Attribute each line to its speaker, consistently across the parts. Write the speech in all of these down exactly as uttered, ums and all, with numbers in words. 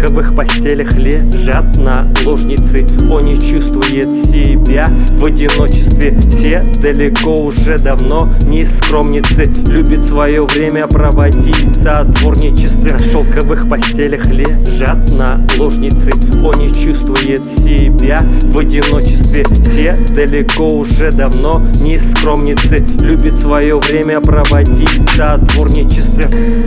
Speaker 1: шелковых постелях лежат наложницы. Он не чувствует себя в одиночестве. Все далеко уже давно не скромницы. Любит свое время проводить в затворничестве. На шелковых постелях лежат наложницы. Он не чувствует себя в одиночестве. Все далеко уже давно не скромницы. Любит свое время проводить в затворничестве.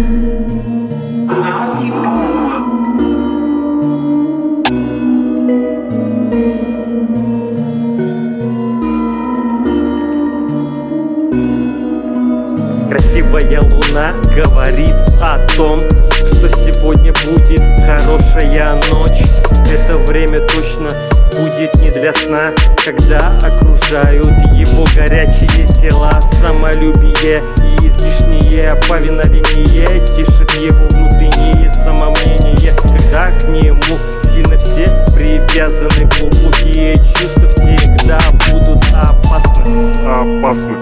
Speaker 1: Красивая луна говорит о том, что сегодня будет хорошая ночь. Это время точно будет не для сна, когда окружают его горячие тела. Самолюбие и излишнее повиновение тешит его внутреннее самомнение. Когда к нему сильно все привязаны, глубокие чувства всегда будут опасны. Опасны.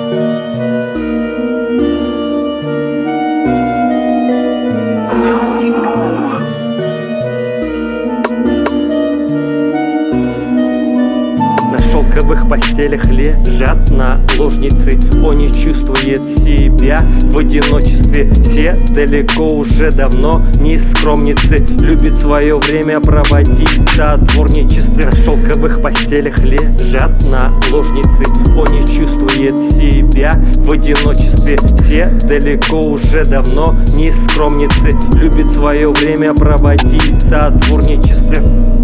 Speaker 1: На шелковых постелях лежат наложницы. Он не чувствует себя в одиночестве. Все далеко уже давно не скромницы. Любит свое время проводить в затворничестве. На шелковых постелях лежат наложницы. Он не чувствует себя в одиночестве. Все далеко уже давно не скромницы. Любит свое время проводить в затворничестве.